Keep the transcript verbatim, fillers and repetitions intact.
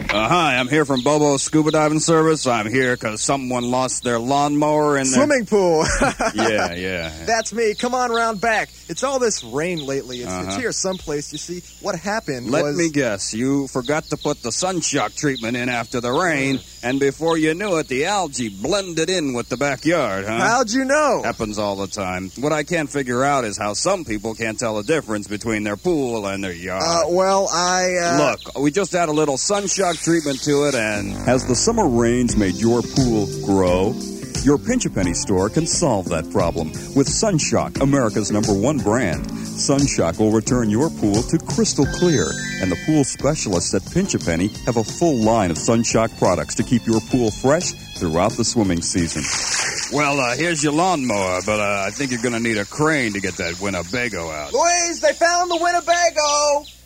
Uh, hi, I'm here from Bobo's Scuba Diving Service. I'm here because someone lost their lawnmower in the swimming pool. yeah, yeah. That's me. Come on round back. It's all this rain lately. It's, uh-huh. it's here someplace. You see, what happened Let was... me guess. You forgot to put the sunshock treatment in after the rain, and before you knew it, the algae blended in with the backyard, huh? How'd you know? Happens all the time. What I can't figure out is how some people can't tell the difference between their pool and their yard. Uh, well, I... Uh... Look, we just add a little sunshock treatment to it, and... Has the summer rains made your pool grow? Your Pinch A Penny store can solve that problem with Sunshock, America's number one brand. Sunshock will return your pool to crystal clear, and the pool specialists at Pinch A Penny have a full line of Sunshock products to keep your pool fresh throughout the swimming season. Well, uh, here's your lawnmower, but uh, I think you're going to need a crane to get that Winnebago out. Louise, they found the Winnebago!